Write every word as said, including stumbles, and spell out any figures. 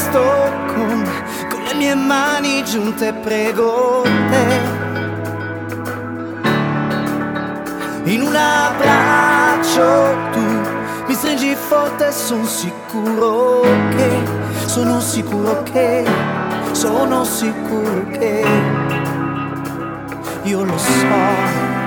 resto con, con le mie mani giunte, prego te. In un abbraccio tu mi stringi forte, son sicuro che, sono sicuro che, sono sicuro che io lo so.